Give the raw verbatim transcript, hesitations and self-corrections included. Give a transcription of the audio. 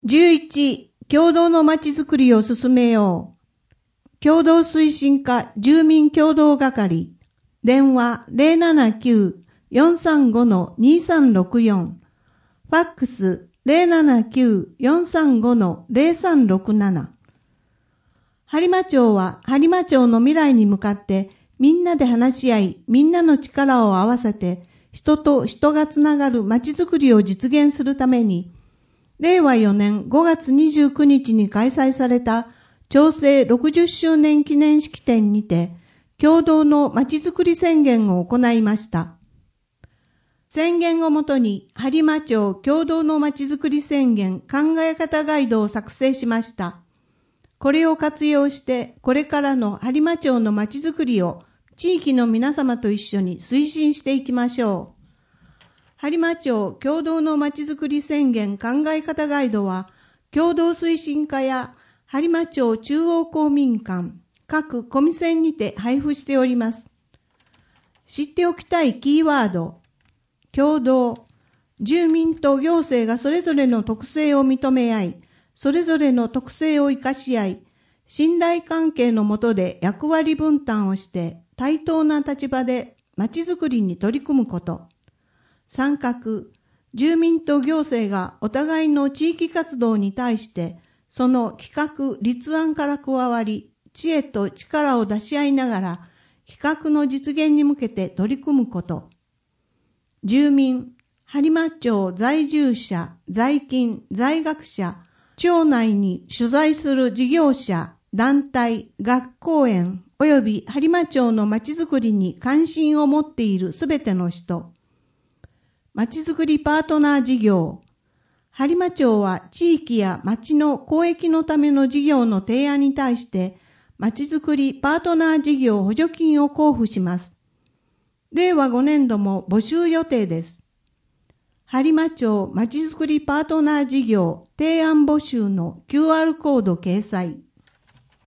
じゅういち、共同のまちづくりを進めよう。共同推進課住民共同係。電話 ゼロななきゅう よんさんご にさんろくよん。ファックス ゼロななきゅう よんさんご ゼロさんろくなな。播磨町は播磨町の未来に向かってみんなで話し合い、みんなの力を合わせて人と人がつながるまちづくりを実現するために、れいわよねんごがつにじゅうくにちに開催された町政ろくじゅっしゅうねん記念式典にて、共同のまちづくり宣言を行いました。宣言をもとに、播磨町共同のまちづくり宣言考え方ガイドを作成しました。これを活用して、これからの播磨町のまちづくりを地域の皆様と一緒に推進していきましょう。播磨町共同のまちづくり宣言考え方ガイドは、共同推進課や播磨町中央公民館、各コミセンにて配布しております。知っておきたいキーワード、共同、住民と行政がそれぞれの特性を認め合い、それぞれの特性を生かし合い、信頼関係の下で役割分担をして対等な立場でまちづくりに取り組むこと。参画、住民と行政がお互いの地域活動に対して、その企画・立案から加わり、知恵と力を出し合いながら、企画の実現に向けて取り組むこと。住民、播磨町在住者、在勤、在学者、町内に所在する事業者、団体、学校園、および播磨町のまちづくりに関心を持っているすべての人。まちづくりパートナー事業。播磨町は地域や町の公益のための事業の提案に対して、まちづくりパートナー事業補助金を交付します。れいわごねんども募集予定です。播磨町まちづくりパートナー事業提案募集の キューアール コード掲載。